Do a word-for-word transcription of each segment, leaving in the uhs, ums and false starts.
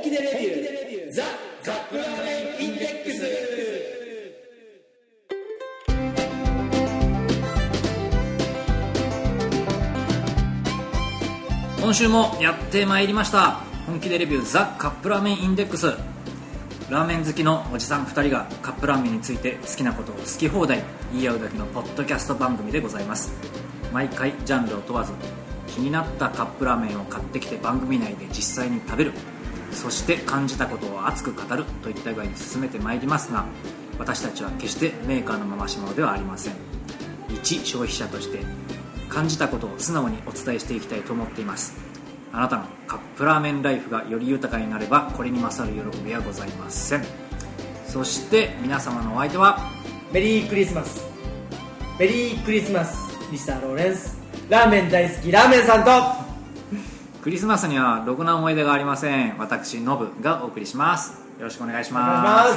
気でレビューザ・カップラーメンインデックス。 今週もやってまいりました。本気でレビューザ・カップラーメンインデックス。ラーメン好きのおじさんふたりがカップラーメンについて好きなことを好き放題言い合うだけのポッドキャスト番組でございます。毎回ジャンルを問わず気になったカップラーメンを買ってきて番組内で実際に食べる、そして感じたことを熱く語るといった具合に進めてまいりますが、私たちは決してメーカーの回し物ではありません。一消費者として感じたことを素直にお伝えしていきたいと思っています。あなたのカップラーメンライフがより豊かになればこれに勝る喜びはございません。そして皆様のお相手はメリークリスマスメリークリスマスミスターローレンス、ラーメン大好きラーメンさんとクリスマスにはろくな思い出がありません。私ノブがお送りします。よろしくお願いします。 お願いします。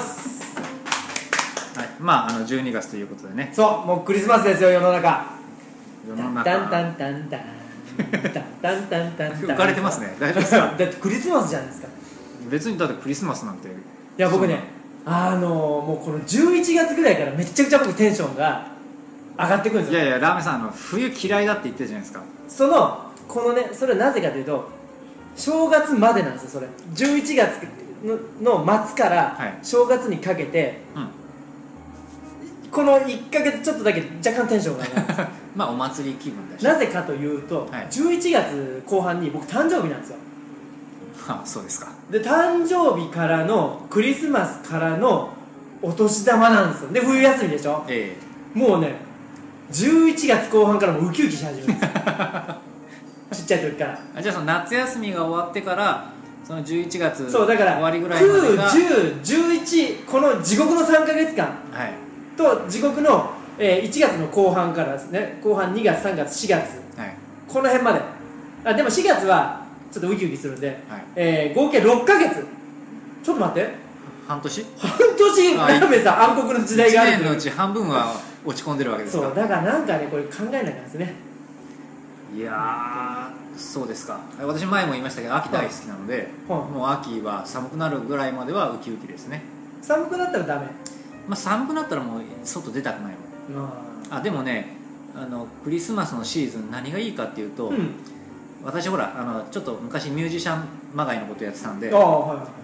はい、まああのじゅうにがつということでね。 そう、もうクリスマスですよ、世の中。 世の中タンタンタンタンタンタンタンタンタン浮かれてますね。大丈夫ですか？ だってクリスマスじゃないですか。 別にだってクリスマスなんて。いや僕ね、あのもうこのじゅういちがつぐらいからめちゃくちゃ僕テンションが上がってくるんですよ。 いやいや、ラーメンさん、あの冬嫌いだって言ってるじゃないですか。 そのこのね、それはなぜかというと正月までなんですよ。それじゅういちがつ の, の末から正月にかけて、はい、うん、このいっかげつちょっとだけ若干テンションが上がるんですよ。 まあお祭り気分だし。 なぜかというと、はい、じゅういちがつこう半に僕誕生日なんですよ。 はあ、そうですか。 で誕生日からのクリスマスからのお年玉なんですよ。で冬休みでしょ、ええ、もうねじゅういちがつこう半からもウキウキし始めるんですよ。ちっちゃい時から。 あ、じゃあその夏休みが終わってからそのじゅういちがつそうだから終わりぐらいまでがきゅう、じゅう、じゅういちこの地獄のさんかげつかん、はい、と地獄の、えー、いちがつの後半からですね、後半にがつさんがつしがつ、はい、この辺まで。あでもしがつはちょっとウキウキするんで、はい、えー、合計ろっかげつ。ちょっと待って、 半年半年ラーメンさん暗黒の時代がある。いちねんのうち半分は落ち込んでるわけですか。 そうだからなんかねこれ考えないかんですね。 いやー、そうですか。私前も言いましたけど秋大好きなので、はい、もう秋は寒くなるぐらいまではウキウキですね。 寒くなったらダメ。 まあ、寒くなったらもう外出たくないもん。あでもね、あのクリスマスのシーズン何がいいかっていうと、うん、私ほらあのちょっと昔ミュージシャンまがいのことやってたんで、あ、はいはい、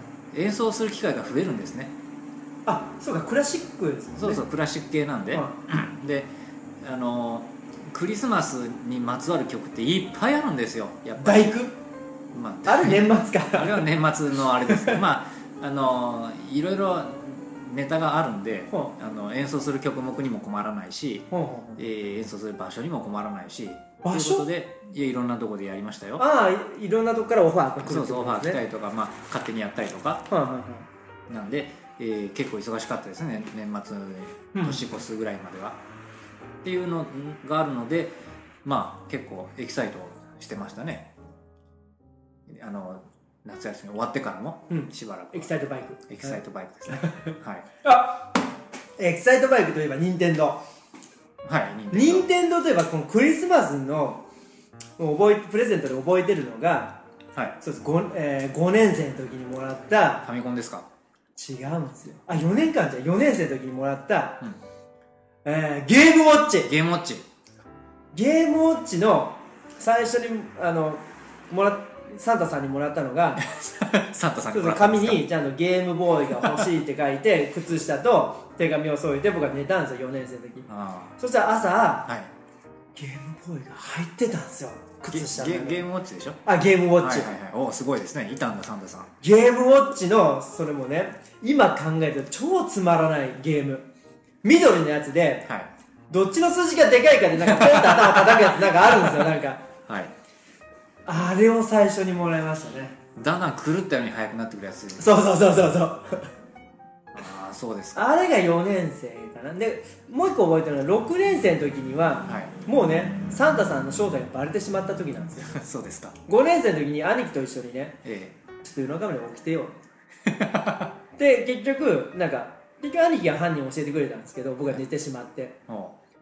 演奏する機会が増えるんですね。 あ、そうか、クラシックですね。 そうそう、クラシック系なんで、はい、であのクリスマスにまつわる曲っていっぱいあるんですよ。やっぱり大工、まあ、ある年末か。 あれは年末のあれですけど、まああのいろいろネタがあるんで、はあ、あの演奏する曲目にも困らないし、はあはあ、えー、演奏する場所にも困らないし、場所ということで い, いろんなとこでやりましたよ。 ああ、い, いろんなとこからオファーが来るってことですね。 そうそう、オファー来たりとか、まあ、勝手にやったりとか、はあはあ、なんで、えー、結構忙しかったですね、年末年越すぐらいまでは、うん、っていうのがあるので、まあ結構エキサイトしてましたね。あの夏休み終わってからもしばらく、 うん、エキサイトバイクエキサイトバイクですね。はい。 あ、エキサイトバイクといえば任天堂。はい。任天堂といえばこのクリスマスの覚えプレゼントで覚えてるのが、はい、そうです。 5,、えー、ごねん生の時にもらったファミコンですか？ 違うんですよ。あ、よねんかんじゃよねん生の時にもらった、うん、えー、ゲームウォッチ。 ゲームウォッチ。 ゲームウォッチの最初にあのもらサンタさんにもらったのがサンタさんにもらったんですか？紙にちゃんとゲームボーイが欲しいって書いて靴下と手紙を添えて僕は寝たんですよ、よねん生の時。そしたら朝、はい、ゲームボーイが入ってたんですよ、靴下の。 ゲ, ゲームウォッチでしょ？ あ、ゲームウォッチ、はいはいはい、 おすごいですね、いたんだサンタさん。 ゲームウォッチのそれもね、今考えると超つまらないゲーム、緑のやつで、はい、どっちの数字がでかいかでなんかポンと頭叩くやつなんかあるんですよ、なんか、はい、あれを最初にもらいましたね。 だんだん狂ったように速くなってくるやつ。 そうそうそうそうそう。 ああ、そうですか。 あれがよねん生かな。でもう一個覚えてるのはろくねん生の時には、はい、もうねサンタさんの正体がバレてしまった時なんですよ。 そうですか。 ごねん生の時に兄貴と一緒にね、ええ、ちょっと夜中まで起きてよで結局なんか結局兄貴が犯人を教えてくれたんですけど、僕が寝てしまって、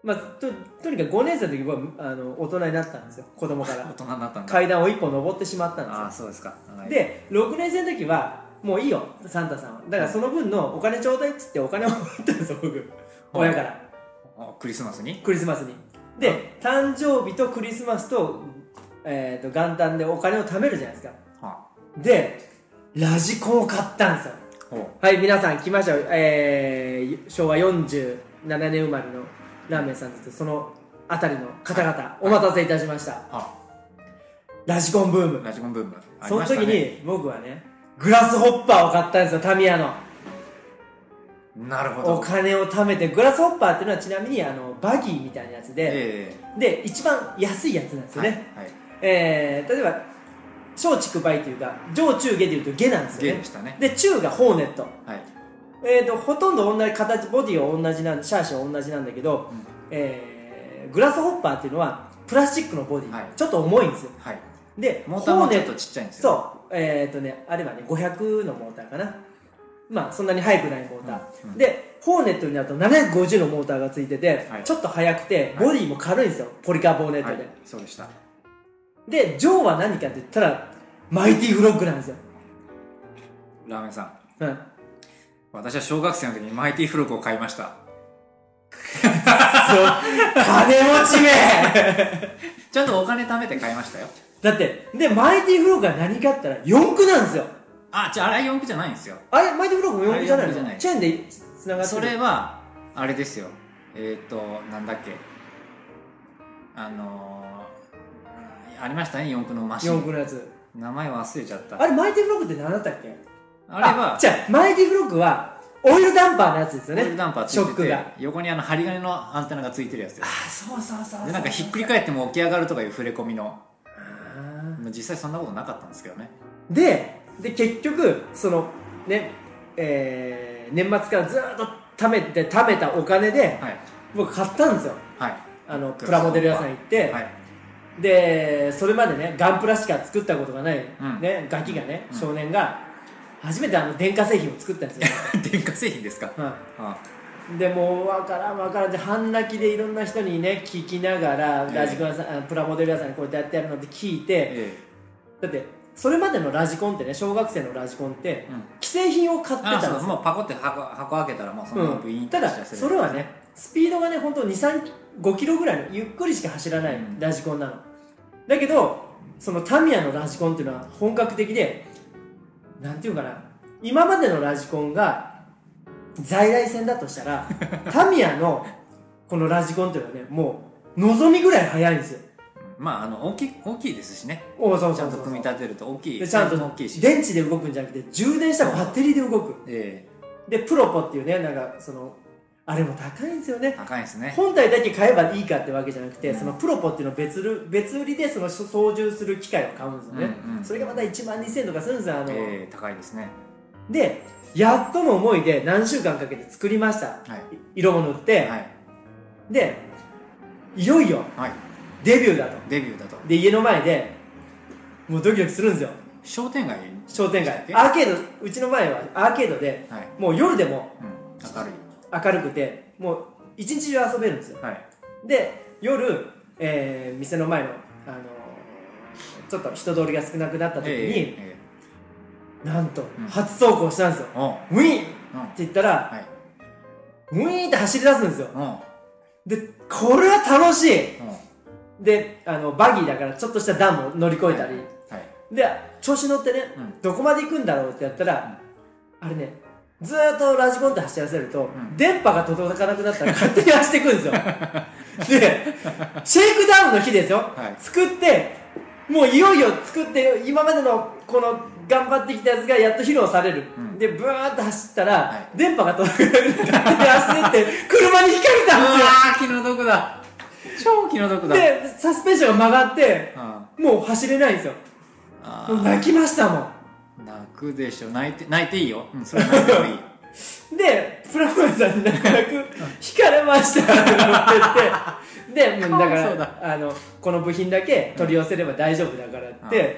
まあ、と, とにかくごねん生の時はあの大人になったんですよ、子供から大人になったんだ。 階段を一歩登ってしまったんですよ。 ああそうですか、はい、 でろくねん生の時はもういいよサンタさんは、だからその分のお金ちょうだいっつってお金をもらったんですよ僕、親から。 あクリスマスにクリスマスにで誕生日とクリスマスと、えー、と元旦でお金を貯めるじゃないですか。はでラジコンを買ったんですよ。はい皆さん来ましたよ、えー、しょうわよんじゅうななねん生まれのラーメンさんです。そのあたりの方々お待たせいたしました。ラジコンブーム。 ラジコンブーム、 その時に僕はねグラスホッパーを買ったんですよ、タミヤの。 なるほど。 お金を貯めて、グラスホッパーっていうのはちなみにあのバギーみたいなやつで、えー、で一番安いやつなんですよね、はいはい、えー、例えば小畜梅というか上中下でいうと下なんですよね。 下でしたね。 で中がホーネット、はい、えーとほとんど同じ形、ボディは同じなんでシャーシは同じなんだけど、うん、えー、グラスホッパーっていうのはプラスチックのボディ、はい、ちょっと重いんですよ、はい、でモーターもちょっとちっちゃいんですよ、 ね、そうえーとねあれはねごひゃくのモーターかな、まあそんなに速くないモーター、うんうん、でホーネットになるとななひゃくごじゅうのモーターがついてて、はい、ちょっと速くてボディも軽いんですよ、はい、ポリカーボネットで、はい、 そうでした。 でジョーは何かって言ったらマイティフロッグなんですよ。 ラーメンさん、うん、私は小学生の時にマイティフロッグを買いました。 そう金持ちめちゃんとお金貯めて買いましたよ。 だってでマイティフロッグは何かって言ったらよんくなんですよ。 あ、じゃああれはよんくじゃないんですよ。 あれマイティフロッグもよんくじゃないの？チェーンでつながってる。 それはあれですよ、えっ、ー、となんだっけ、あのー、ありましたねよんくのマシン。 よんくのやつ名前忘れちゃった。 あれマイティフロッグって何だったっけ？ あれはじゃあマイティフロッグはオイルダンパーのやつですよね。 オイルダンパーついてて横にあの針金のアンテナがついてるやつです。 あ、そうそうそうそう。 でなんかひっくり返っても起き上がるとかいう触れ込みの。実際そんなことなかったんですけどね。 でで結局そのね、えー、年末からずっと貯めて貯めたお金で、はい、僕買ったんですよ、はい、あのプラモデル屋さん行って、はい、でそれまでねガンプラしか作ったことがない、うんね、ガキがね、うん、少年が初めてあの電化製品を作ったんですよ電化製品ですか、うんああでもう分からん分からんって半泣きでいろんな人にね聞きながら、えー、ラジコン屋さんプラモデル屋さんにこうやってやってやるのって聞いて、えー、だってそれまでのラジコンってね小学生のラジコンって、うん、既製品を買ってたんですよ。 ああそうもうパコって箱、箱開けたらもうそのままブイーンって出して、うん、ただそれはねスピードがね本当にさん、ごキロぐらいのゆっくりしか走らないラジコンなの、うん、だけどそのタミヤのラジコンっていうのは本格的でなんていうかな今までのラジコンが在来線だとしたらタミヤのこのラジコンっていうのはねもう望みぐらい速いんですよ。 まああの大きい大きいですしね。 おそうそうそうそうちゃんと組み立てると大きいでちゃんと大きいし電池で動くんじゃなくて充電したバッテリーで動く、えー、でプロポっていうねなんかそのあれも高いんですよね。 高いですね。 本体だけ買えばいいかってわけじゃなくて、うん、そのプロポっていうのを別売別売りでその操縦する機械を買うんですよね、うんうん、それがまたいちまんにせんえんとかするんですよ。あの、 えー、高いですね。 でやっとの思いで何週間かけて作りました、はい、色も塗って、はい、でいよいよデビューだと、 デビューだとで家の前でもうドキドキするんですよ。 商店街商店街アーケードうちの前はアーケードで、はい、もう夜でも、 うん、明るい明るくてもう一日中遊べるんですよ、はい、で夜、えー、店の前の、あのー、ちょっと人通りが少なくなった時に、えーえーなんと、うん、初走行したんですよ。ウィーンって言ったら、はい、ウィーンって走り出すんですよ。でこれは楽しい。であのバギーだからちょっとした段も乗り越えたり、はいはい、で調子乗ってね、うん、どこまで行くんだろうってやったら、うん、あれねずーっとラジコンって走らせると、うん、電波が届かなくなったら勝手に走っていくんですよでシェイクダウンの日ですよ、はい、作ってもういよいよ作って今までのこの頑張ってきたやつがやっと披露される、うん、でブワーッと走ったら、はい、電波が届かなくなって走って車にひかれたんですよ。 ああ気の毒だ、超気の毒だ。 でサスペンションが曲がって、うん、もう走れないんですよ。もう泣きましたもん。 泣くでしょ。泣いて泣いていいよ、うん、それは泣いてもいいでプラモデルさんに泣く泣く引かれましたって言ってでだからあのこの部品だけ取り寄せれば大丈夫だからって、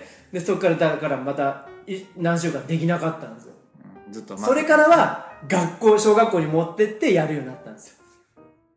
うん、でそこからだからまた何週間できなかったんですよ、うん、ずっとそれからは学校小学校に持ってってやるようになったんですよ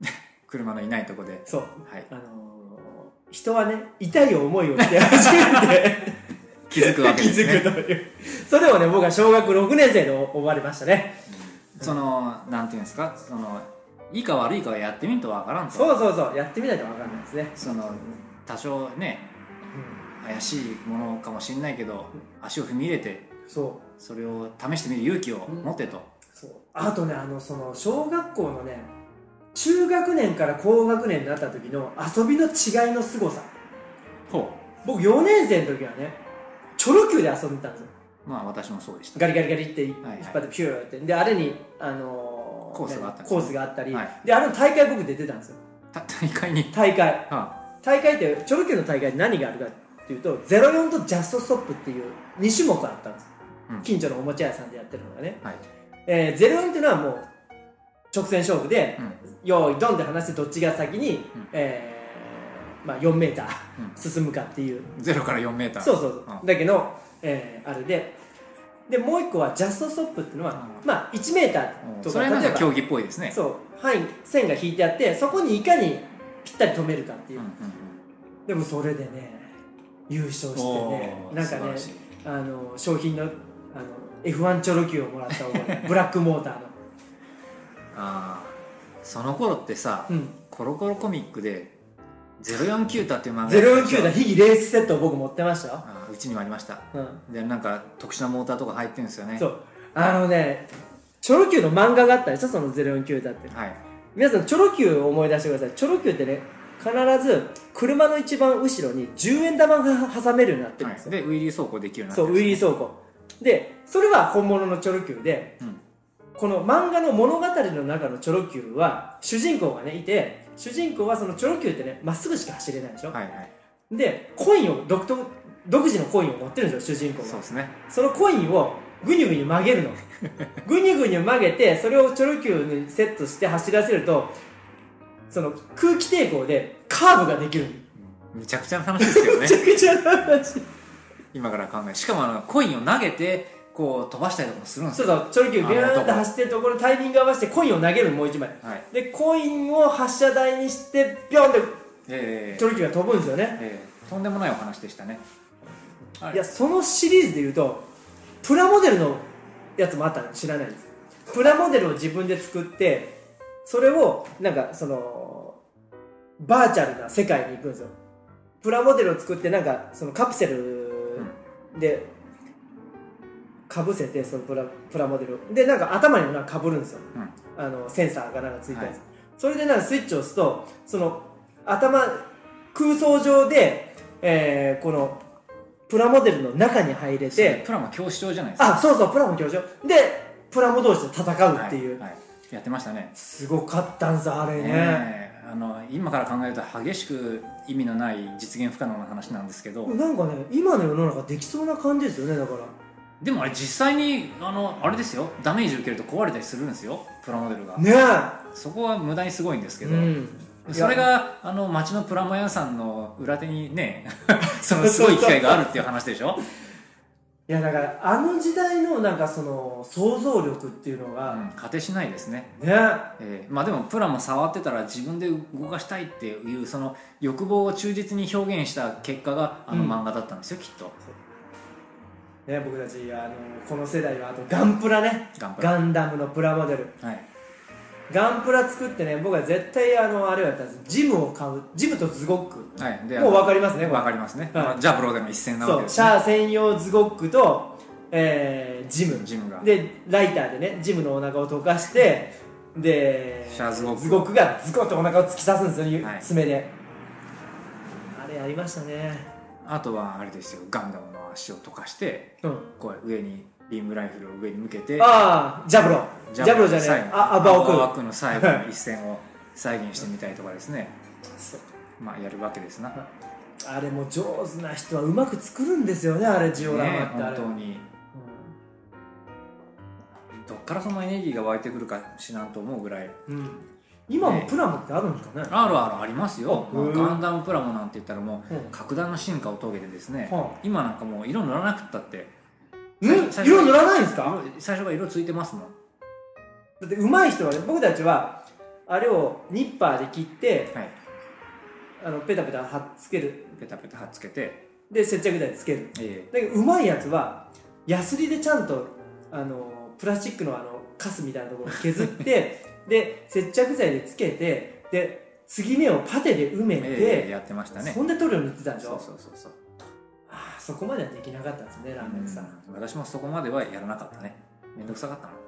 車のいないとこで。 そう、 はい、 あのー、人はね痛い思いをして初めて気づくわけですね。 気づくという。それをね僕は小学ろくねん生で終わりましたね、 うん、そのなんていうんですか、そのいいか悪いかはやってみるとわからんと。 そうそうそう、やってみないとわかんないですね。 その多少ね、うん、怪しいものかもしれないけど、足を踏み入れて、そう、それを試してみる勇気を持ってと、うん、 そう。あとね、あのその小学校のね中学年から高学年になった時の遊びの違いのすごさ。ほう。僕よねん生の時はねチョロ Q で遊んでたんですよ。 まあ私もそうでした。 ガリガリガリって引っ張ってピューって、であれにあのー、コースがあったんです、 ね、コースがあったり、はい、であれの大会僕出てたんですよ。 大会に大会、はあ、大会ってチョロ Q の大会で何があるかっていうとゼロよんとジャストストップっていうに種目あったんです、うん、近所のおもちゃ屋さんでやってるのがね、はい、えー、ゼロよんっていうのはもう直線勝負で、うん、用意ドンって離してどっちが先に、うん、えーまあ、よんメーター進むかっていう、 うん、ゼロからよんメーター、 そうそうそう、うん、だけど、えー、あれででもう一個はジャストストップっていうのは、うん、まあいちメーターとか、 それはじゃあ競技っぽいですね。 そう、範囲線が引いてあってそこにいかにぴったり止めるかっていう、うんうんうん、でもそれでね優勝してね、なんかねあの商品の、あの エフワン チョロ Q をもらった覚えブラックモーターのあその頃ってさ、うん、コロコロコミックでゼロよんキュータっていう漫画ゼロよんキュータ秘技レースセットを僕持ってましたよ。 あうちにもありました、 うん、 でなんか特殊なモーターとか入ってるんですよね。 そうあのねチョロ Q の漫画があったでしょ、そのゼロよんキュータって、はい、皆さんチョロ Q を思い出してください。チョロ Q ってね必ず車の一番後ろにじゅうえん玉が挟めるようになってるんですよ、 はい、でウィリー走行できるようになってるんです。 そうウィリー走行でそれは本物のチョロ Q で、うん、この漫画の物語の中のチョロ Q は主人公がねいて、主人公はそのチョロ Q ってねまっすぐしか走れないでしょ、はいはい、でコインを独特独自のコインを持ってるんですよ主人公が。 そうですね。 そのコインをグニュグニュ曲げるのグニュグニュ曲げてそれをチョロ Q にセットして走らせるとその空気抵抗でカーブができる。 めちゃくちゃな話ですけどねめちゃくちゃな話今から考え、しかもあのコインを投げてこう飛ばしたりとかもするんですよ。 そうそう、チョロ Q ビューンって走ってるところタイミング合わせてコインを投げるのもう一枚、はい、でコインを発射台にしてビョンって、えー、チョロ Q が飛ぶんですよね、 えー、とんでもないお話でしたね。 いやそのシリーズでいうとプラモデルのやつもあったの知らないです。プラモデルを自分で作ってそれをなんかそのバーチャルな世界に行くんですよ。プラモデルを作ってなんかそのカプセルでかぶせてそのプラ、プラモデルでなんか頭にもなんかかぶるんですよ、うん、あのセンサーがなんかついたやつ、はい、それでなんかスイッチを押すとその頭空想上で、えー、このプラモデルの中に入れて、 プラモ教師長じゃないですか。 あ、そうそうプラモ教師長でプラモ同士で戦うっていう、はいはい、 やってましたね。 すごかったんですあれね。 ねあの今から考えると激しく意味のない実現不可能な話なんですけど、 なんかね今の世の中できそうな感じですよね。だからでもあれ実際にあのあれですよ、ダメージ受けると壊れたりするんですよプラモデルがね。そこは無駄にすごいんですけど、うん、それがあの町のプラモ屋さんの裏手にねそのすごい機械があるっていう話でしょいやだからあの時代のなんかその想像力っていうのが、うん、 果てしないですね。 ね、 えー、まあでもプラも触ってたら自分で動かしたいっていうその欲望を忠実に表現した結果があの漫画だったんですよ、うん、きっと。 ね、僕たちあのこの世代はあとガンプラね、ガンプラガンダムのプラモデル、はい、ガンプラ作ってね僕は絶対あのあれをやったんです。ジムを買う、ジムとズゴック、はい、でもう分かりますね。 分かりますね、はい、ジャブローでの一戦なわけです、 ね、そうシャア専用ズゴックと、えー、ジムジムがでライターでねジムのお腹を溶かしてでシャアズゴックズゴックがズコッとお腹を突き刺すんですよ、はい、爪で。あれありましたね。 あとはあれですよ、ガンダムの足を溶かして、うん、こう上にビームライフルを上に向けて、 ああジャブロジャブロじゃねえあアバオクアバオクの最後の一戦を再現してみたりとかですねまあやるわけですな。 あれも上手な人はうまく作るんですよね、あれジオラマってあれ、 ね、本当に、うん、どっからそのエネルギーが湧いてくるかしなんと思うぐらい、うん、 今もプラモってあるんですかね。 あるあるありますよ。ガンダムプラモなんて言ったらもう格段の進化を遂げてですね、うん、今なんかもう色塗らなくったって色塗らないんですか。 最初から色ついてますもん。 だって上手い人はね、僕たちはあれをニッパーで切って、 はい、 あのペタペタ貼っつける、 ペタペタ貼っつけて、 で接着剤でつける、 えー、 だけどうまいやつはヤスリでちゃんとあのプラスチックのあのカスみたいなところを削ってで接着剤でつけて、で継ぎ目をパテで埋めて、 えー、やってましたね。 そんで塗料塗ってたんでしょ。 そうそうそうそう。 ああ、そこまではできなかったんですね、ラーメンさん。 私もそこまではやらなかったね。めんどくさかったな。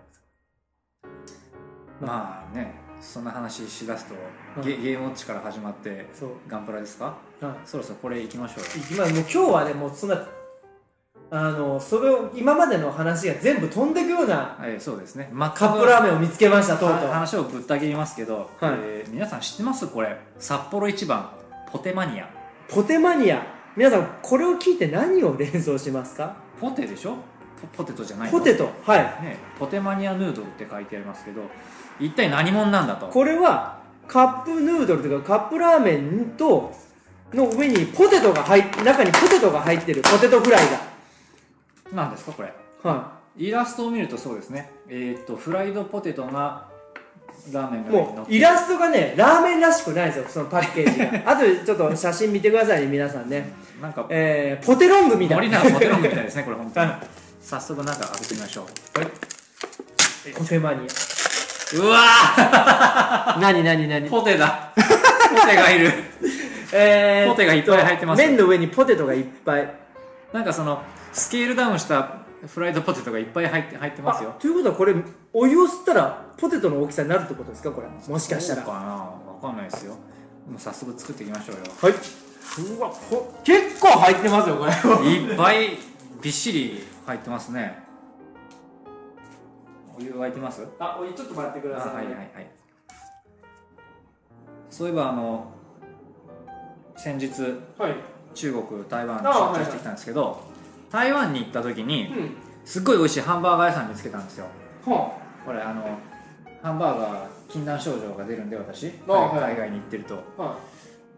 まあね、そんな話しだすと、うん、ゲ, ゲームウォッチから始まってガンプラですか、うん、そろそろこれいきましょうよ。 今もう今日はね、もうそんなあのそれを今までの話が全部飛んでいくような、 はい、そうですね、 ま、カップラーメンを見つけました。とうとう話をぶった切りますけど、はい、えー、皆さん知ってます？これ札幌一番ポテマニア。 ポテマニア、皆さんこれを聞いて何を連想しますか？ ポテでしょ。ポテトじゃないの？ ポテト、はい、 ね、ポテマニアヌードルって書いてありますけど、一体何者なんだと。 これはカップヌードルというかカップラーメンとの上にポテトが入っ中にポテトが入ってるポテトフライがなんですかこれ。 はい、 イラストを見るとそうですね、えー、っとフライドポテトがラーメンの上に乗って、 もうイラストがねラーメンらしくないですよ、そのパッケージがあとでちょっと写真見てくださいね皆さんね、なんか、えー、ポテロングみたいな、 森永ポテロングみたいですねこれ本当に早速なんか開けてみましょう。はい、 ポテマニア。 うわー何何何ポテだポテがいるえー、ポテがいっぱい入ってます。 麺の上にポテトがいっぱい、 なんかそのスケールダウンしたフライドポテトがいっぱい入って入ってますよ。 ということはこれお湯を吸ったらポテトの大きさになるってことですかこれ、もしかしたら。 そうかな、分かんないですよ。もう早速作っていきましょうよ。 はい。うわ、結構入ってますよこれいっぱいびっしり入ってますね。お湯沸いてます？ あ、お湯ちょっと待ってください。 はいはいはい。そういえばあの先日、はい、中国台湾に出張してきたんですけど、はいはい、台湾に行った時に、うん、すっごい美味しいハンバーガー屋さん見つけたんですよ。はあ、これあのハンバーガー禁断症状が出るんで私、はい、海外に行ってると、はい、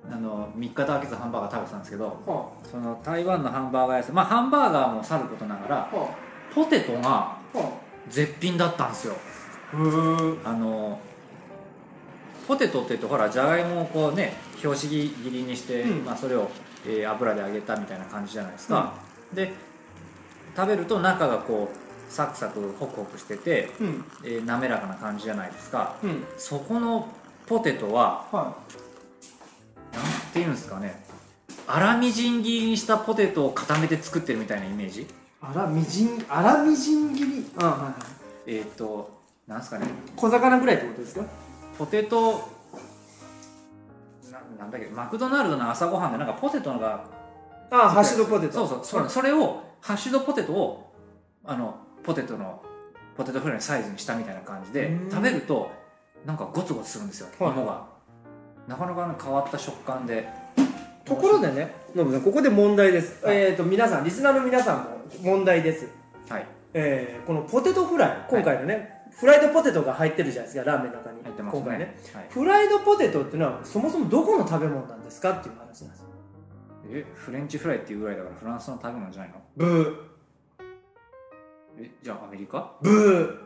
あのみっかと空けずハンバーガー食べてたんですけど、はあ、その台湾のハンバーガー屋さん、まあハンバーガーもさることながら、はあ、ポテトが絶品だったんですよ。あのポテトって言うとほらじゃがいもをこうね拍子切りにして、うん、まあ、それを、えー、油で揚げたみたいな感じじゃないですか、うん、で食べると中がこうサクサクホクホクしてて、うん、えー、滑らかな感じじゃないですか、うん、そこのポテトは、はい、なんていうんですかね、粗みじん切りにしたポテトを固めて作ってるみたいなイメージ。 粗みじん粗みじん切り、あ、はいはい、 えっ、ー、となんですかね、 小魚ぐらいってことですか。 ポテト な, なんだっけマクドナルドの朝ごはんでなんかポテトが、 ああ、ハッシュドポテト、 そうそう、それ、それをハッシュドポテトをあのポテトのポテトフライのサイズにしたみたいな感じで食べるとなんかゴツゴツするんですよ、はい、芋がなかなか変わった食感で。 ところでね、ノブさん、ここで問題です、はい、えーと皆さん、リスナーの皆さんも問題です、はい、えー、このポテトフライ、今回のね、はい、フライドポテトが入ってるじゃないですか、ラーメンの中に。 入ってますね、 今回ね、 はい、 フライドポテトっていうのはそもそもどこの食べ物なんですかっていう話なんですよ。 え、フレンチフライっていうぐらいだからフランスの食べ物じゃないの？ ブー。 え、じゃあアメリカ？ ブー。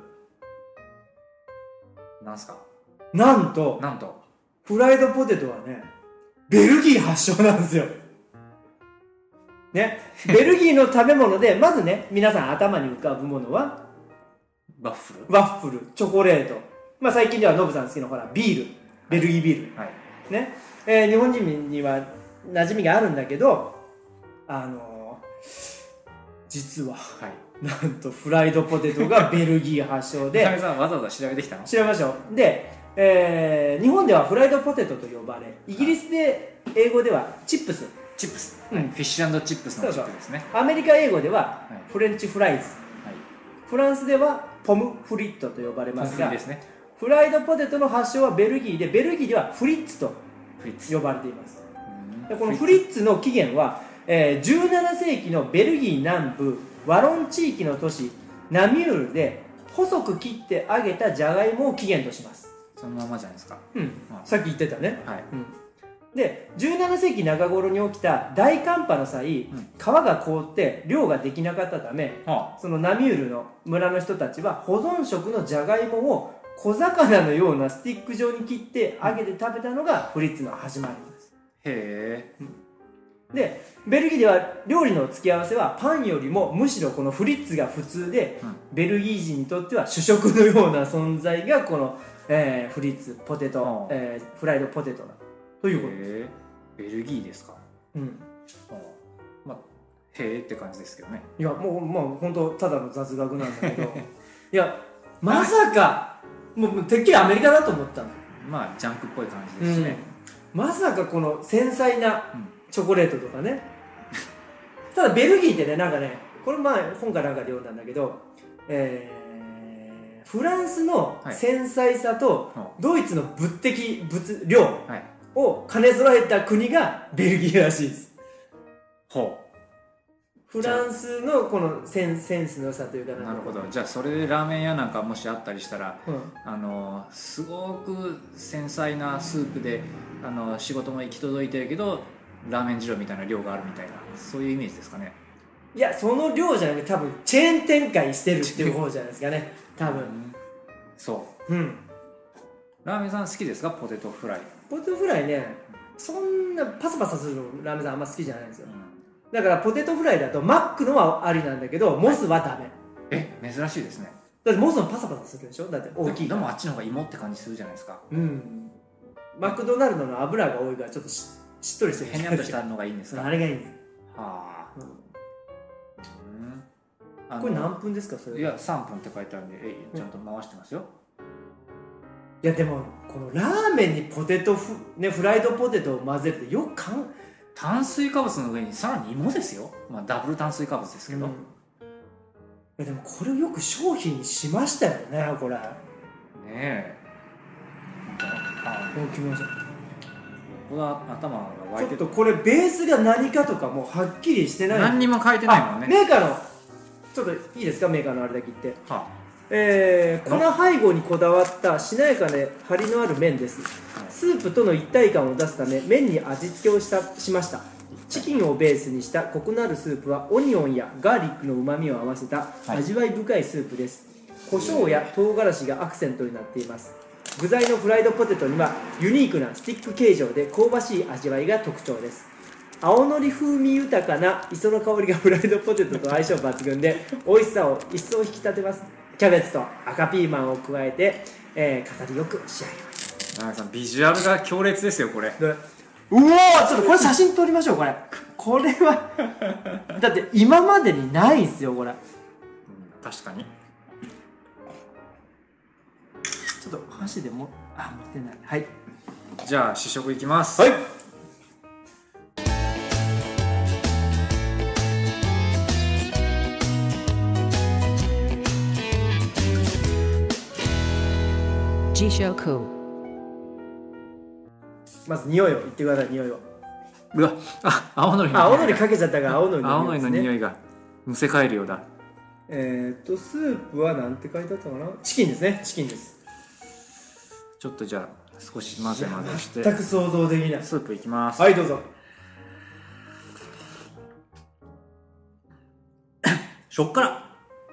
なんすか？ なんとなんとフライドポテトはね、ベルギー発祥なんですよね、ベルギーの食べ物でまずね、皆さん頭に浮かぶものはワッフル、 ワッフル、チョコレート、まあ最近ではノブさん好きなほらビール、ベルギービール、はい、ね、えー、日本人には馴染みがあるんだけど、あのー、実は、はい、なんとフライドポテトがベルギー発祥でさんわざわざ調べてきたの？ 調べましょう。で、えー、日本ではフライドポテトと呼ばれ、イギリスで英語ではチップス、 チップス、うん、フィッシュ&チップスのチップですね。 アメリカ英語ではフレンチフライズ、はい、フランスではポムフリットと呼ばれますが、 ですね、 フライドポテトの発祥はベルギーで、ベルギーではフリッツと呼ばれています。でこのフリッツの起源は、えー、じゅうななせいきのベルギー南部ワロン地域の都市ナミュールで細く切って揚げたジャガイモを起源とします。 そのままじゃないですか、 うん、うん、さっき言ってたね、 はい、うん、 でじゅうななせいき中頃に起きた大寒波の際、うん、川が凍って漁ができなかったため、はあ、そのナミュールの村の人たちは保存食のジャガイモを小魚のようなスティック状に切って揚げて食べたのがフリッツの始まりです。 へえ。 でベルギーでは料理の付き合わせはパンよりもむしろこのフリッツが普通で、うん、ベルギー人にとっては主食のような存在がこの、えー、フリッツポテト、うんえー、フライドポテトだということです。 ベルギーですか。うん。まあへえって感じですけどね。 いやもうまあ本当ただの雑学なんだけどいやまさかもうてっきりアメリカだと思ったの。 まあジャンクっぽい感じですね、 うん、まさかこの繊細なチョコレートとかね、うん、ただベルギーってねなんかねこれまあ本かなんかで読んだんだけど、えー、フランスの繊細さとドイツの物的物量を兼ね揃えた国がベルギーらしいです。 ほう。 フランスのこのセン、センスの良さというかなるほど。じゃあそれでラーメン屋なんかもしあったりしたら、うん、あのすごく繊細なスープであの仕事も行き届いてるけどラーメン二郎みたいな量があるみたいなそういうイメージですかね。 いやその量じゃなくて多分チェーン展開してるっていう方じゃないですかね多分、うん、 そううんラーメンさん好きですか？ポテトフライ。 ポテトフライねそんなパサパサするのラーメンさんあんま好きじゃないんですよ、うんだからポテトフライだとマックのはありなんだけどモスはダメ。 え珍しいですね。 だってモスのパサパサするでしょ。だって大きいでもあっちの方が芋って感じするじゃないですか。 うんマクドナルドの油が多いからちょっと し, しっとりしてるへにゃんとしたのがいいんですか？ あれがいいんです。 はあ、 うん、これ何分ですかそれ？ いやさんぷんって書いてあるんでえちゃんと回してますよ、 うん、いやでもこのラーメンにポテトフ、ね、フライドポテトを混ぜるってよくかん炭水化物の上にさらに芋ですよ、まあ、ダブル炭水化物ですけど、うん、いやでもこれをよく商品にしましたよねこれねえあこう来ました。 ここは頭が湧いてる。 ちょっとこれベースが何かとかもうはっきりしてない。 何にも書いてないもんね。 メーカーのちょっといいですかメーカーのあれだけ言って、はあえー、粉配合にこだわったしなやかで張りのある麺です。スープとの一体感を出すため麺に味付けをしたしました。チキンをベースにしたコクのあるスープはオニオンやガーリックのうまみを合わせた味わい深いスープです。胡椒や唐辛子がアクセントになっています。具材のフライドポテトにはユニークなスティック形状で香ばしい味わいが特徴です。青のり風味豊かな磯の香りがフライドポテトと相性抜群で美味しさを一層引き立てます。キャベツと赤ピーマンを加えて、えー、飾りよく仕上げます。 長井さんビジュアルが強烈ですよこれ。 うおーちょっとこれ写真撮りましょうこれこれはだって今までにないんですよこれ、うん、 確かに。 ちょっと箸でもあ持ってない。はいじゃあ試食いきます。 はいまず匂いを言ってください。匂いを。 うわあ青のり青のりかけちゃったから青のりの匂いですね。青のりの匂いがむせ返るようだ。 えーっとスープはなんて書いてあったかな。チキンですね。チキンです。 ちょっとじゃあ少し混ぜ混ぜして全く想像できない。 スープいきます。 はいどうぞしょっから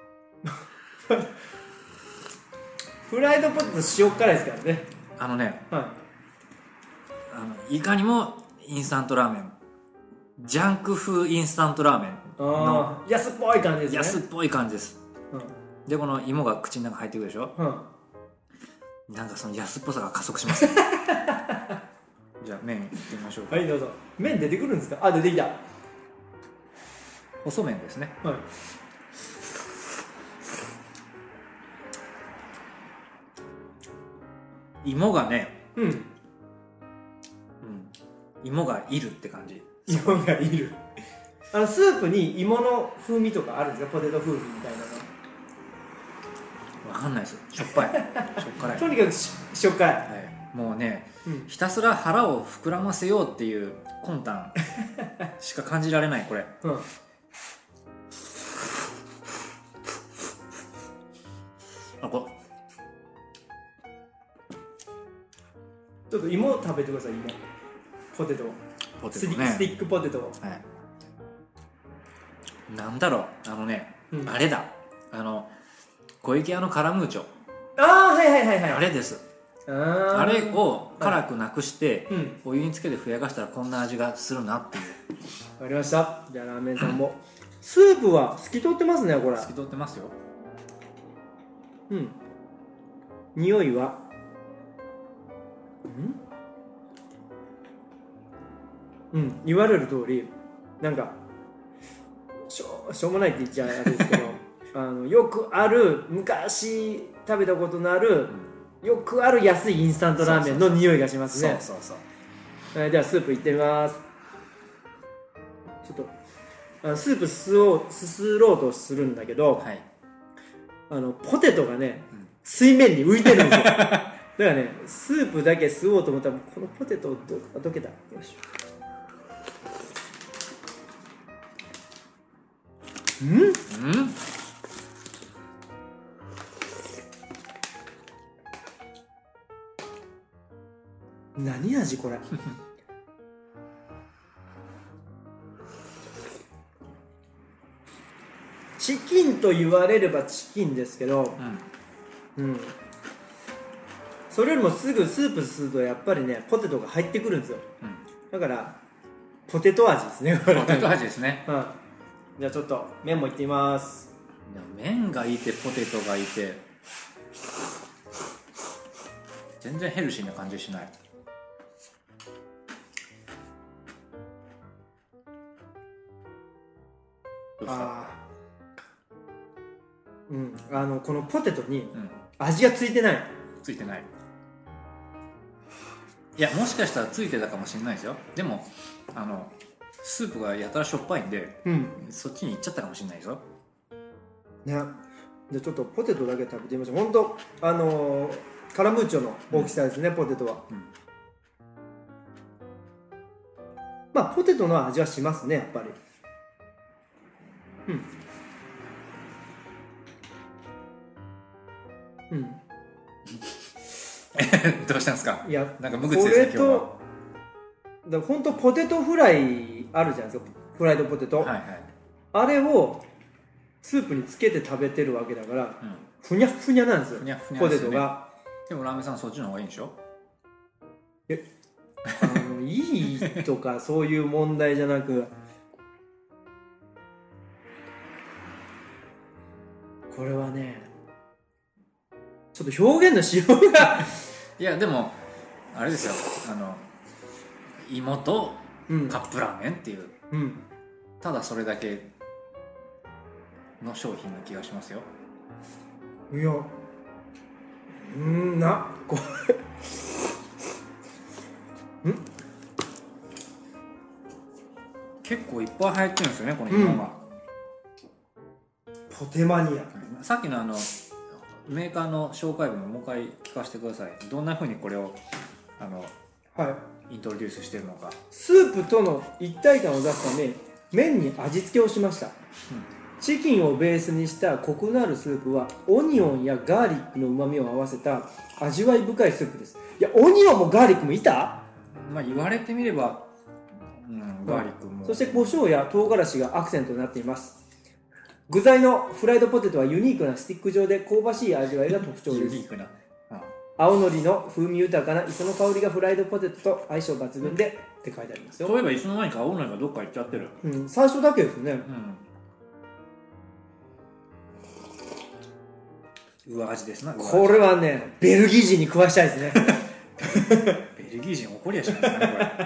フライドポテト塩辛いですからね。 あのね、 はい、 あのいかにもインスタントラーメンジャンク風インスタントラーメンの安っぽい感じですね。 安っぽい感じです、うん、でこの芋が口の中入ってくるでしょ、うん、なんかその安っぽさが加速しますじゃあ麺いってみましょうか。 はいどうぞ。麺出てくるんですか？あ出てきた。 細麺ですね。 はい芋がね、 うん、うん、 芋がいるって感じ。 芋がいるあのスープに芋の風味とかあるんですか？ポテト風味みたいなのわかんないです。しょっぱいしょっ辛いとにかく し, しょっ辛い、はい、もうね、うん、ひたすら腹を膨らませようっていう魂胆しか感じられないこれ、うん、あこちょっと芋を食べてください。芋ポテトポテト、ね、 スティックポテト、はい、 なんだろうあのね、うん、あれだあの小池屋のカラムーチョ。 あああはいはいはいはい、 あれです。あれを辛くなくして、はい、お湯につけてふやかしたらこんな味がするなっていう。 わかりました。じゃあラーメンさんもスープは透き通ってますね。これ透き通ってますよ。 うん。匂いはうんうん言われる通りなんかしょ, しょうもないって言っちゃあれですけどあのよくある昔食べたことのある、うん、よくある安いインスタントラーメンの匂いがしますね。そうそうそう、はい、ではスープいってみます。ちょっとあのスープすをすすろうとするんだけど、はい、あのポテトがね、うん、水面に浮いてるんですよだからねスープだけ吸おうと思ったらこのポテトどどけた。よし。うんうん何味これチキンと言われればチキンですけど、うん、うん、それよりもすぐスープするとやっぱりねポテトが入ってくるんですよ、うん、だからポテト味ですね。 ポテト味ですね、 うん、じゃあちょっと麺もいってみます。 麺がいてポテトがいて全然ヘルシーな感じしない。 あうん、あのこのポテトに味がついてない、うん、 ついてない。いやもしかしたらついてたかもしれないですよ。でもあのスープがやたらしょっぱいんで、うん、そっちに行っちゃったかもしれないですよね。でちょっとポテトだけ食べてみましょう。本当あのー、カラムーチョの大きさですね、うん、ポテトは、うん、まあポテトの味はしますねやっぱり。うんうんどうしたんですか。 いやなんか無口ですね今日は。 だ本当ポテトフライあるじゃないですか、フライドポテト、はいはい、あれをスープにつけて食べてるわけだから、うん、ふにゃふにゃなんですよ、ふにゃふにゃですね、ポテトが。 でもラーメンさんそっちの方がいいんでしょ。 えあのいいとかそういう問題じゃなくこれはねちょっと表現のしようがいやでもあれですよ、あの芋とカップラーメンっていう、うん、ただそれだけの商品な気がしますよ。 いやうんなこれん結構いっぱい入ってるんですよねこの芋が、 うん、ポテマニア。 さっきのあのメーカーの紹介文をもう一回聞かせてください。どんなふうにこれをあの、はい、イントロデュースしてるのか。 スープとの一体感を出すため麺に味付けをしました、うん、チキンをベースにしたコクのあるスープはオニオンやガーリックのうまみを合わせた味わい深いスープです。いやオニオンもガーリックもいた、 まあ言われてみれば、うん、ガーリックも、 そして胡椒や唐辛子がアクセントになっています。具材のフライドポテトはユニークなスティック状で香ばしい味わいが特徴です。ユニークな、ああ青のりの風味豊かな磯の香りがフライドポテトと相性抜群で、うん、って書いてありますよ。 そういえばいつの間にか青のりがどっか行っちゃってる、 うん、最初だけですね、 うん、うわ味ですな。 これはねベルギー人に食わしたいですねベルギー人怒りやしないですねこれ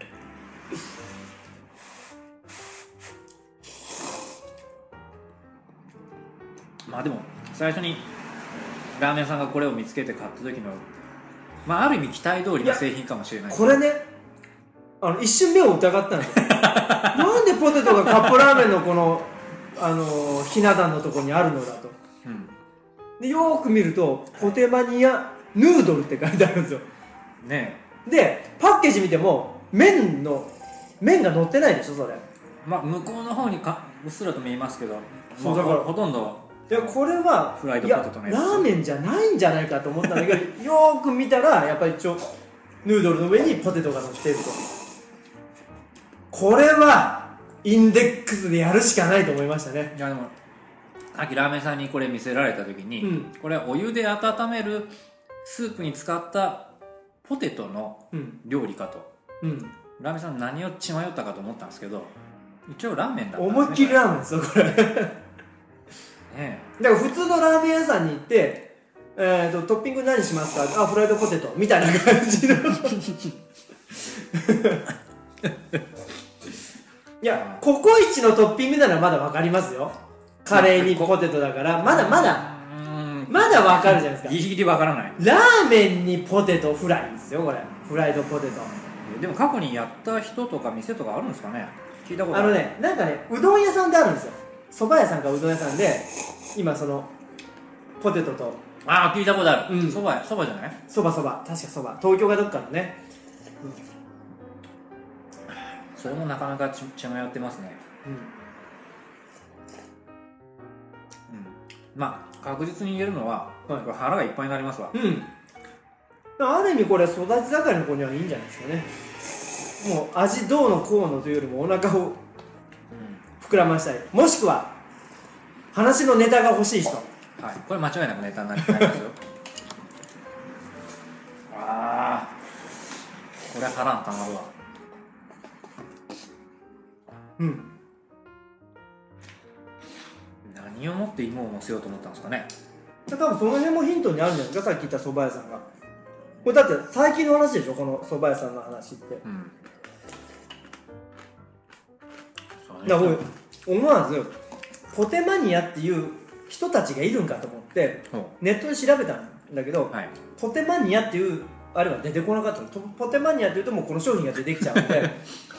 まあでも最初にラーメンさんがこれを見つけて買った時の、まあある意味期待通りの製品かもしれない。 これねあの一瞬目を疑ったんですよなんでポテトがカップラーメンのこのあのひな壇のところにあるのだと、うん、でよーく見るとポテマニアヌードルって書いてあるんですよね。でパッケージ見ても麺の麺が乗ってないでしょそれ。 まあ向こうの方にかうっすらと見えますけど、そうだからほとんどいやこれはフライドポテトのやつ、ラーメンじゃないんじゃないかと思ったんだけどよーく見たらやっぱりちょヌードルの上にポテトが乗っていると。これはインデックスでやるしかないと思いましたね。 いやでもさっきラーメンさんにこれ見せられた時に、うん、これお湯で温めるスープに使ったポテトの料理かと、うん、ラーメンさん何を血迷ったかと思ったんですけど、一応ラーメンだったんですね。 思いっきりラーメンですよこれね。だから普通のラーメン屋さんに行って、えー、とトッピング何しますか、あフライドポテトみたいな感じのいやココイチのトッピングならまだ分かりますよ。カレーにポテトだからまだまだまだ分かるじゃないですか。 ギリギリ分からない。 ラーメンにポテトフライですよこれ、フライドポテト。 でも過去にやった人とか店とかあるんですかね。聞いたことある。 あのね、なんかね、うどん屋さんであるんですよ。蕎麦屋さんかうどん屋さんで今そのポテトと、 ああ聞いたことある。うん、蕎麦蕎麦じゃない？ 蕎麦蕎麦、確か蕎麦、東京かどっかのね、うん、 それもなかなか血迷ってますね。うん、うん、まあ確実に言えるのは、はい、これ腹がいっぱいになりますわ。うん、 ある意味これ育ち盛りの子にはいいんじゃないですかね。もう味どうのこうのというよりもお腹を膨らましたり、もしくは話のネタが欲しい人、はい、 これ間違いなくネタになりますよああこれは腹んたまるわ。うん、何をもって芋を乗せようと思ったんですかね。 多分その辺もヒントにあるんじゃないですか、さっき言った蕎麦屋さんが。これだって最近の話でしょ、この蕎麦屋さんの話って、うん、だから思わずポテマニアっていう人たちがいるんかと思ってネットで調べたんだけど、はい、ポテマニアっていうあれは出てこなかったの。ポテマニアっていうともうこの商品が出てきちゃうんで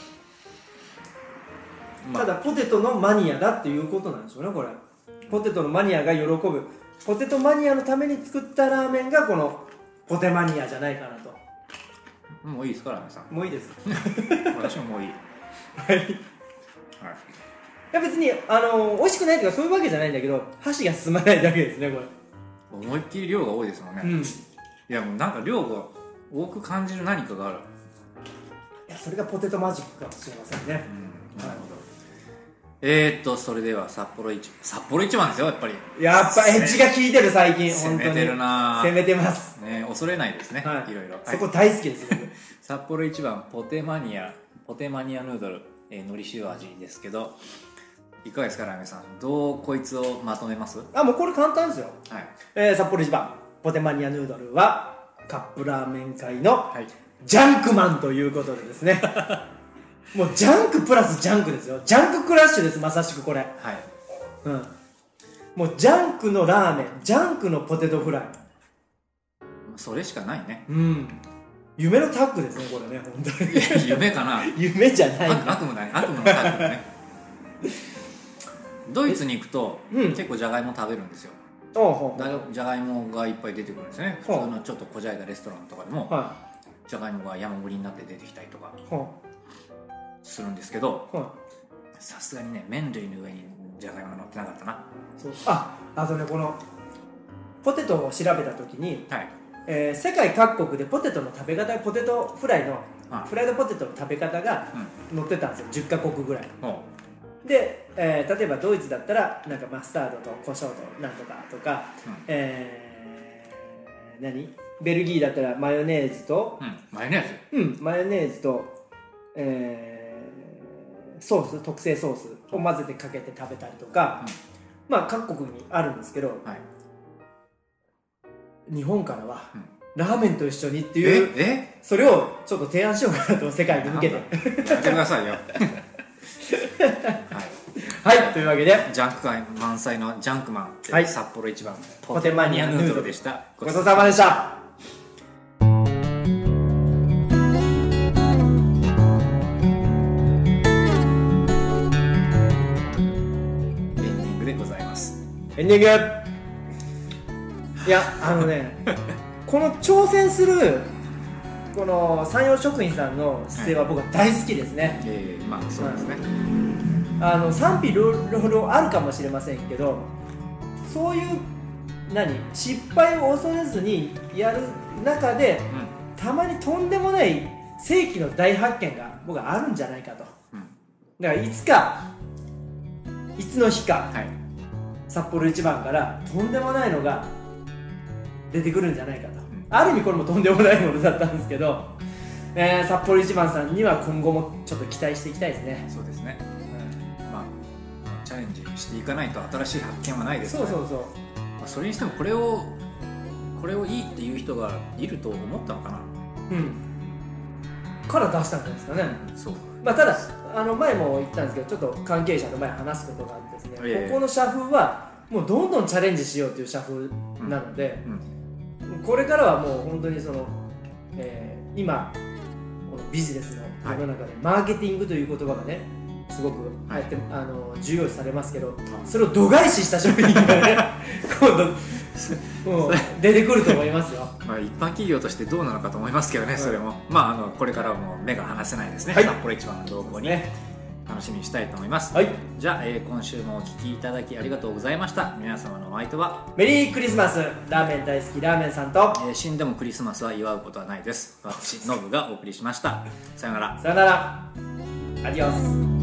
ただポテトのマニアだっていうことなんでしょうね。これポテトのマニアが喜ぶ、ポテトマニアのために作ったラーメンがこのポテマニアじゃないかなと。 もういいですかラーメンさん。 もういいです私ももういいはい、はい、いや別にあの美味しくないとかそういうわけじゃないんだけど、箸が進まないだけですねこれ。 思いっきり量が多いですもんね、うん、いやもうなんか量が多く感じる何かがある。 いやそれがポテトマジックかもしれませんね、 うん、なるほど。えーっとそれでは札幌一札幌一番ですよやっぱり。 やっぱエッジが効いてる最近。 攻めてるな。 攻めてますね、恐れないですね、はい、いろいろ。 そこ大好きですよ札幌一番ポテマニアポテマニアヌードル、えー、海苔塩味ですけどいかがですかラーメンさん。どうこいつをまとめます？ あもうこれ簡単ですよ、はい、えー、札幌一番ポテマニアヌードルはカップラーメン界の、はい、ジャンクマンということでですねもうジャンクプラスジャンクですよ。ジャンククラッシュです、まさしくこれ。はい、うん、もうジャンクのラーメン、ジャンクのポテトフライ、 それしかないね。 うん、夢のタッグですねこれね、本当に夢かな夢じゃない、 悪夢だね、悪夢のタッグねドイツに行くと、うん、結構じゃがいも食べるんですよ。じゃがいもがいっぱい出てくるんですね。普通のちょっとこじゃれたレストランとかでも、はい、じゃがいもが山盛りになって出てきたりとか、はするんですけど、さすがにね麺類の上にじゃがいもが乗ってなかったな。 そうああとねこのポテトを調べた時に、はい、えー、世界各国でポテトの食べ方、ポテトフライのフライドポテトの食べ方が載ってたんですよ、じゅっかこくぐらい、うん、で、えー、例えばドイツだったらなんかマスタードと胡椒となんとかとか、うん、えー、何ベルギーだったらマヨネーズと、 うん、マヨネーズうんマヨネーズと、えーソース、特製ソースを混ぜてかけて食べたりとか、うん、まあ各国にあるんですけど、はい、日本からは、うん、ラーメンと一緒にっていうええそれをちょっと提案しようかなと世界に向けてやってくださいよはい、 はい、というわけでジャンク感満載のジャンクマン、はい、札幌一番ポテマニアヌードルでした。 ごちそうさまでした。エンディング。いやあのねこの挑戦するこの山陽食品さんの姿勢は僕は大好きですね、はい、 えー、まあそうですね、うん、 あの賛否両論あるかもしれませんけど、そういう何失敗を恐れずにやる中で、うん、たまにとんでもない世紀の大発見が僕はあるんじゃないかと、うん、だからいつかいつの日か、はい、 札幌一番からとんでもないのが出てくるんじゃないかと、うん、ある意味これもとんでもないものだったんですけど、えー、札幌一番さんには今後もちょっと期待していきたいですね。 そうですね、うん、まあチャレンジしていかないと新しい発見はないですから、ね、 そうそうそう、 まあ、それにしてもこれをこれをいいっていう人がいると思ったのかな、 うんから出したんじゃないですかね。 そう、 まあ、ただあの前も言ったんですけど、ちょっと関係者の前話すことがあってですね、えー、ここの社風はもうどんどんチャレンジしようという社風なので、うんうん、これからはもう本当にその、えー、今このビジネスの世の中でマーケティングという言葉がねすごく流行って、はい、あの重要視されますけど、それを度外視した商品がね今度もう出てくると思いますよ。 まあ一般企業としてどうなのかと思いますけどね、はい、それもまああのこれからも目が離せないですね、 はい、 札幌一番の動向に、ね、楽しみにしたいと思います、 はい、 じゃあ、えー、今週もお聞きいただきありがとうございました。皆様のお相手はメリークリスマス、ラーメン大好きラーメンさんと、 えー、死んでもクリスマスは祝うことはないです。私ノブがお送りしました。さよなら。 さよなら。アディオス。